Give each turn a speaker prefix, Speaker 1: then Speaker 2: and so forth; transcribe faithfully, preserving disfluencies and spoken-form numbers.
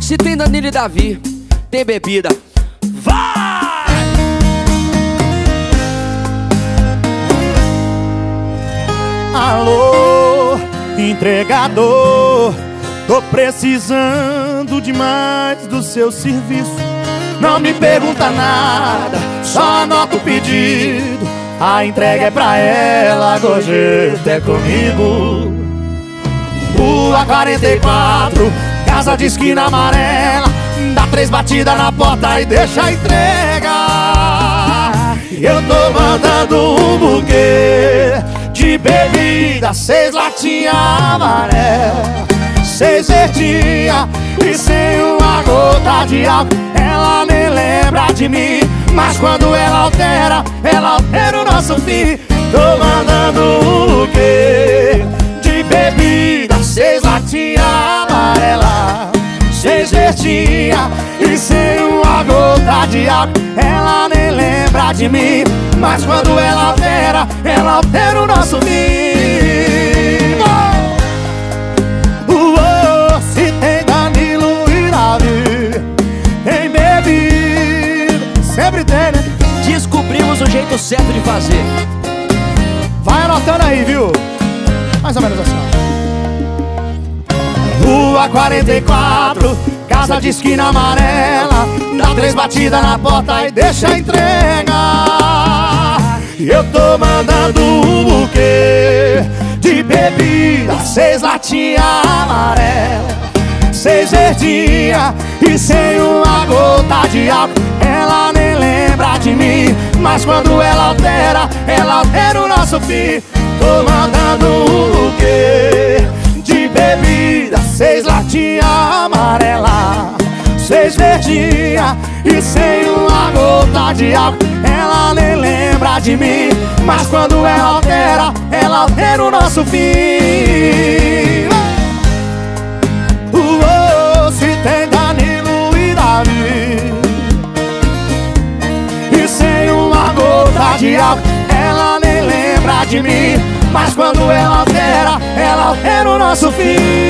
Speaker 1: Se tem Danilo e Davi, tem bebida. Vai!
Speaker 2: Alô, entregador, tô precisando demais do seu serviço. Não me pergunta nada, só anota o pedido. A entrega é pra ela, gorjeta é comigo. Rua quarenta e quatro, casa de esquina amarela. Dá três batidas na porta e deixa a entrega. Eu tô mandando um buquê de bebida, seis latinhas amarelas, seis verdinhas e sem uma gota de álcool. Ela nem lembra de mim, mas quando ela altera, ela altera o nosso fim. Tô mandando um buquê de bebida, seis latinhas amarelas, seis verdinhas e sem uma gota de álcool. Ela nem lembra de mim, mas quando ela altera, ela altera o nosso fim. Oh! Oh, se tem Danilo e Davi, tem bebida, sempre tem, né?
Speaker 1: Descobrimos o jeito certo de fazer.
Speaker 2: Vai anotando aí, viu? Mais ou menos assim. Rua quarenta e quatro, casa de esquina amarela. Dá três batidas na porta e deixa a entrega. Eu tô mandando um buquê de bebida, seis latinhas amarelas, seis verdinhas e sem uma gota de álcool. Ela nem lembra de mim, mas quando ela altera, ela altera o nosso fim. Tô mandando um buquê de bebida, seis latinhas amarelas, seis verdinhas e sem uma gota de álcool. Ela nem lembra de mim, mas quando ela altera, ela altera o nosso fim. Uh, oh, se tem Danilo e Davi e sem uma gota de álcool. Ela nem lembra de mim, mas quando ela altera, ela altera o nosso fim.